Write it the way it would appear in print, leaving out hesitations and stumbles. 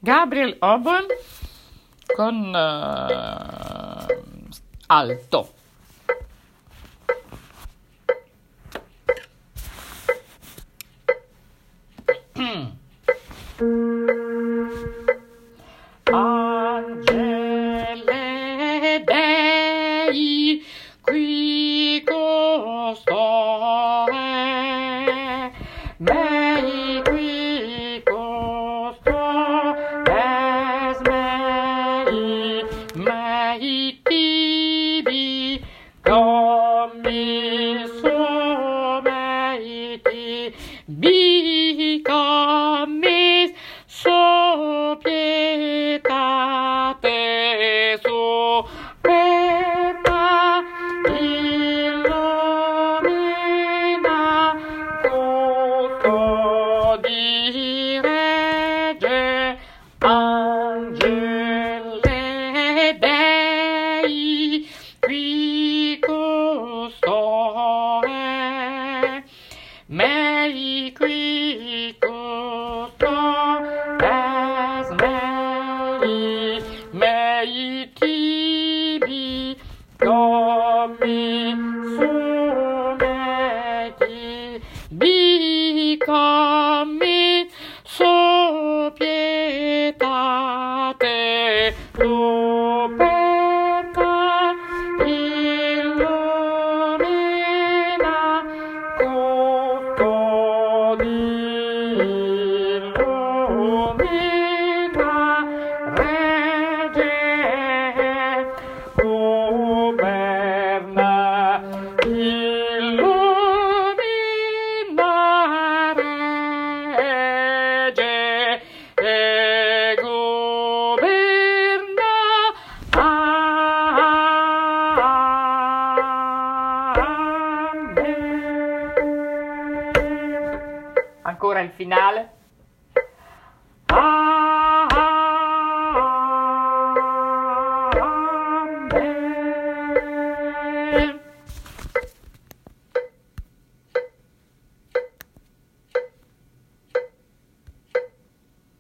Gabriel Oboe con alto. Angele Dei, qui costò mei qui costò mei tibi commisso mei tibi commisso pietate su per me illumina tutto di regge angele dei qui costò mei qui costò mei tibi commi su mei tibi commi su pietate tu per me illumina illumina regge governa illumina regge e governa amen. Ancora il finale.